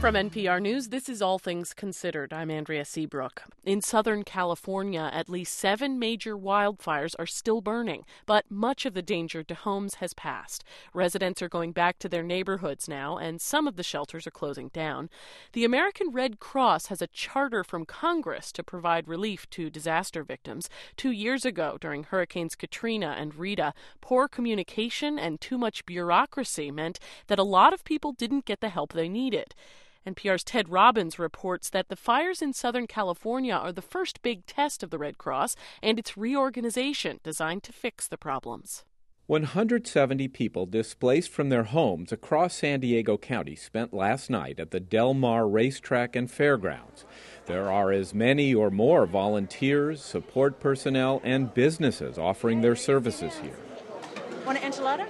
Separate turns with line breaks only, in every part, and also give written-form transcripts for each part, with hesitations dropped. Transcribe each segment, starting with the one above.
From NPR News, this is All Things Considered. I'm Andrea Seabrook. In Southern California, at least 7 major wildfires are still burning, but much of the danger to homes has passed. Residents are going back to their neighborhoods now, and some of the shelters are closing down. The American Red Cross has a charter from Congress to provide relief to disaster victims. 2 years ago, during Hurricanes Katrina and Rita, poor communication and too much bureaucracy meant that a lot of people didn't get the help they needed. NPR's Ted Robbins reports that the fires in Southern California are the first big test of the Red Cross and its reorganization designed to fix the problems.
170 people displaced from their homes across San Diego County spent last night at the Del Mar Racetrack and Fairgrounds. There are as many or more volunteers, support personnel, and businesses offering their services here.
Want an enchilada?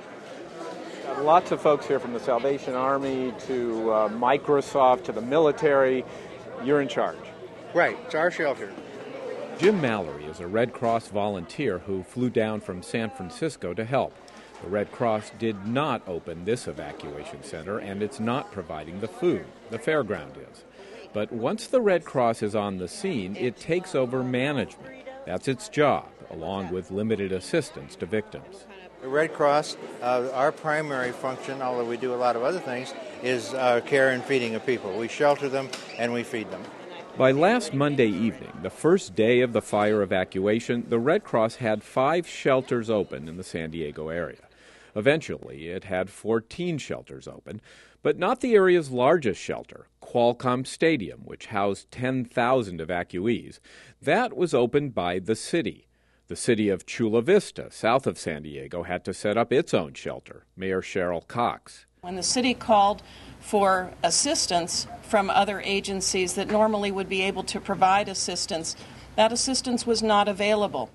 Lots of folks here from the Salvation Army to Microsoft to the military. You're in charge.
Right, it's our shelter.
Jim Mallory is a Red Cross volunteer who flew down from San Francisco to help. The Red Cross did not open this evacuation center, and it's not providing the food. The fairground is. But once the Red Cross is on the scene, it takes over management. That's its job, along with limited assistance to victims.
The Red Cross, our primary function, although we do a lot of other things, is care and feeding of people. We shelter them and we feed them.
By last Monday evening, the first day of the fire evacuation, the Red Cross had 5 shelters open in the San Diego area. Eventually, it had 14 shelters open, but not the area's largest shelter, Qualcomm Stadium, which housed 10,000 evacuees. That was opened by the city. The city of Chula Vista, south of San Diego, had to set up its own shelter. Mayor Cheryl Cox.
When the city called for assistance from other agencies that normally would be able to provide assistance, that assistance was not available.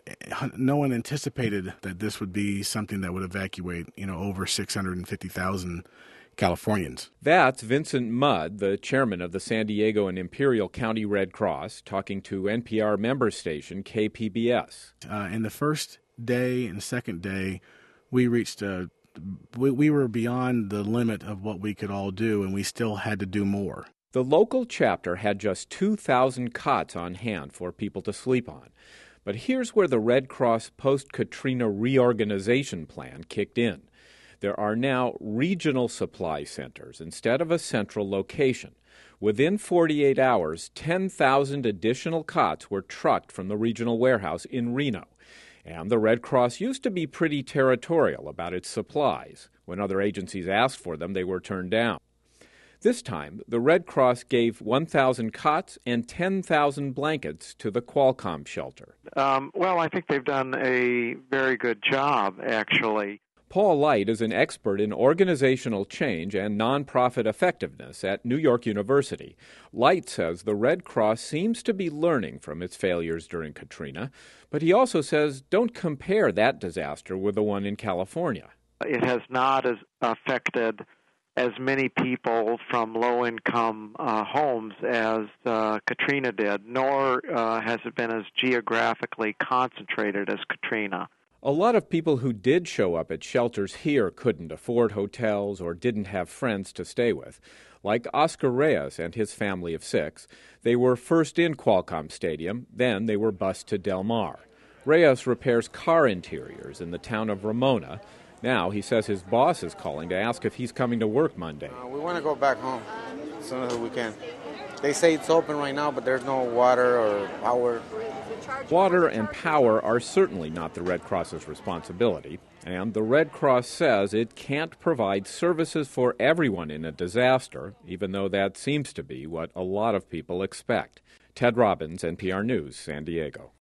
No one anticipated that this would be something that would evacuate, over 650,000 Californians.
That's Vincent Mudd, the chairman of the San Diego and Imperial County Red Cross, talking to NPR member station KPBS.
In the first day and second day, we reached we were beyond the limit of what we could all do, and we still had to do more.
The local chapter had just 2,000 cots on hand for people to sleep on. But here's where the Red Cross post-Katrina reorganization plan kicked in. There are now regional supply centers instead of a central location. Within 48 hours, 10,000 additional cots were trucked from the regional warehouse in Reno. And the Red Cross used to be pretty territorial about its supplies. When other agencies asked for them, they were turned down. This time, the Red Cross gave 1,000 cots and 10,000 blankets to the Qualcomm shelter.
Well, I think they've done a very good job, actually.
Paul Light is an expert in organizational change and nonprofit effectiveness at New York University. Light says the Red Cross seems to be learning from its failures during Katrina, but he also says don't compare that disaster with the one in California.
It has not affected as many people from low-income homes as Katrina did, nor has it been as geographically concentrated as Katrina.
A lot of people who did show up at shelters here couldn't afford hotels or didn't have friends to stay with. Like Oscar Reyes and his family of 6, they were first in Qualcomm Stadium, then they were bused to Del Mar. Reyes repairs car interiors in the town of Ramona. Now he says his boss is calling to ask if he's coming to work Monday.
We want to go back home as soon as we can. They say it's open right now, but there's no water or power.
Water and power are certainly not the Red Cross's responsibility, and the Red Cross says it can't provide services for everyone in a disaster, even though that seems to be what a lot of people expect. Ted Robbins, NPR News, San Diego.